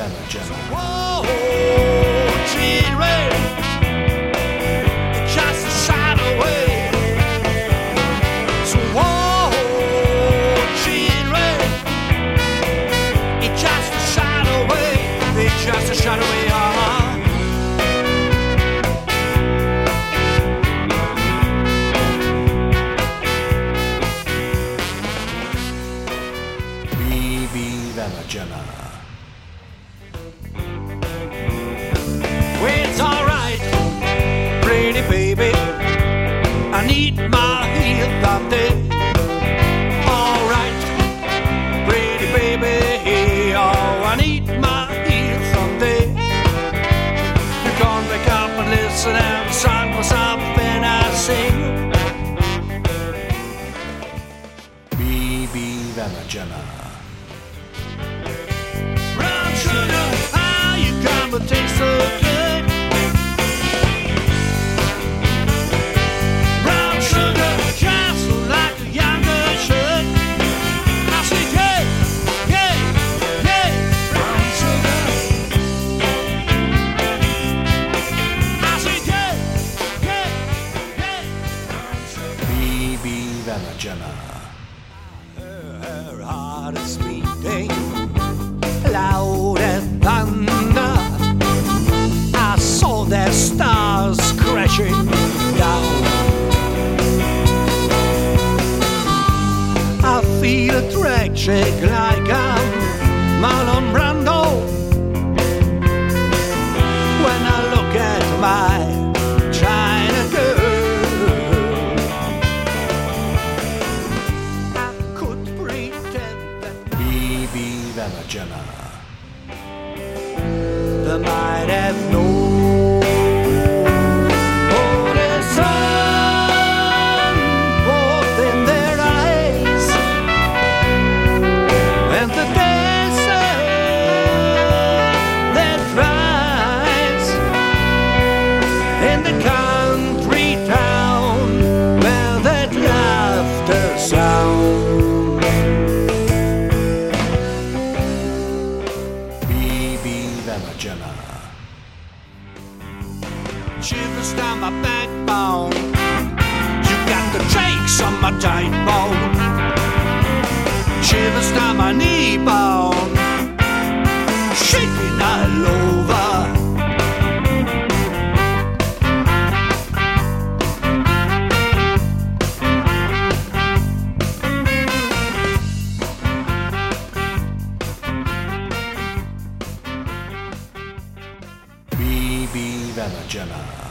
vänner känner. Whoa, children, it's just a shot away. So whoa, children, it's just a shot away. It's just a shot away. Vi vänner känner. Well, it's alright, pretty baby. I need my heel someday. Alright, pretty baby. Oh, I need my heel someday. You gonna wake up and listen and the sun for something I sing. Vi vänner känner. Brown sugar, how you come to taste so good? Brown sugar, just like a younger should. I say, yeah, yeah, yeah. Brown sugar. I say, yeah, yeah, yeah. Brown sugar. Vi vänner känner. Her heart is beating loud as thunder. I saw their stars crashing down. I feel tragic like I'm Marlon Brando when I look at my China girl. I could pretend that Vi vänner känner. they might have known oh, the sun both in their eyes and the desert that dries in the country town where that laughter sound. Vi vänner känner. Shivers down my backbone. You got the shakes on my tight bone. Shivers down my knee bone. Shaking all over. Vi vänner känner.